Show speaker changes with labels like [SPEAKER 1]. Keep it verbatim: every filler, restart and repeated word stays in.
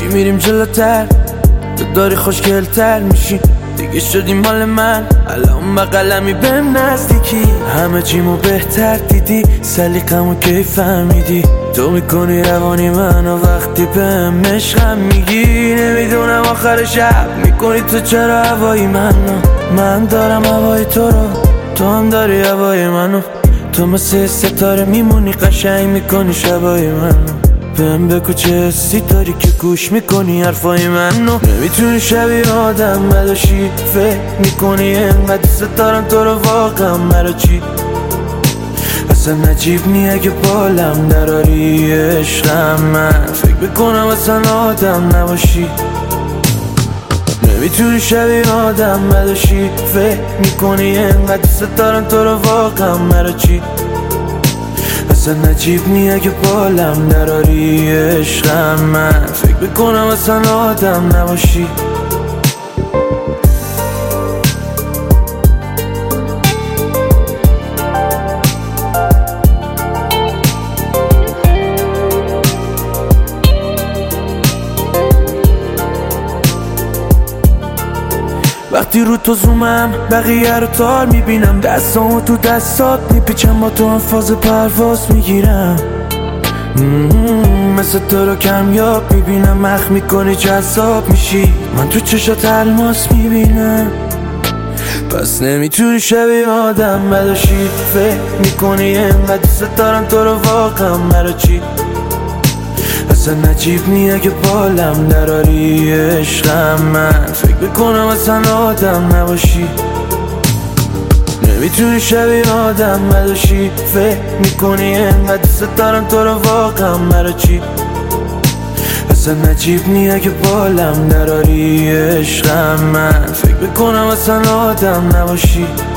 [SPEAKER 1] هرچی میریم جلوتر تو داری خوشگلتر میشی، دیگه شدی مال من. الان بقلمی بهم نزدیکی، همه چیمو بهتر دیدی، سلیقمو کی فهمیدی. تو میکنی روانی منو وقتی بهم عشقم میگی. نمیدونم آخر شب میکنی تو چرا هوای منو. من دارم هوای تو رو، تو هم داری هوای منو. تو مثل ستاره میمونی، قشنگ میکنی شبای منو. بهم بگو چه حسی داری که گوش میکنی حرفای منو. نمیتونی شبیه آدم بداشی، فکر میکنی انقدر دوست دارم تو رو واقعا مرا چی. اصلا عجیب نی اگه بالم دراری عشقم، من فکر میکنم اصلا آدم نباشی. نمیتونی شبیه آدم بداشی، فکر میکنی انقدر دوست دارم تو رو واقعا مرا چی. اصلا عجیب نی اگه بالم دراری عشقم، من فکر میکنم اصلا آدم نباشی. وقتی رو تو زومم بقیه رو تار میبینم، دستامو تو دستات میپیچم، با تو هم فاز پرواز میگیرم. مثل تو رو کمیاب میبینم، مخ میکنی جذاب میشی، من تو چشات الماس میبینم. پس نمیتونی شبیه آدم بداشی، فکر میکنی انقدر دوست دارم تو رو واقعا مرا چی. اصلا عجیب نی اگه بالم دراری عشقم، من فکر میکنم اصلا آدم نباشی. نمیتونی شبیه آدم بداشی، فکر میکنی انقدر دوست دارم تو رو واقعا مرا چی. اصلا عجیب نی اگه بالم دراری عشقم، من فکر میکنم اصلا آدم نباشی.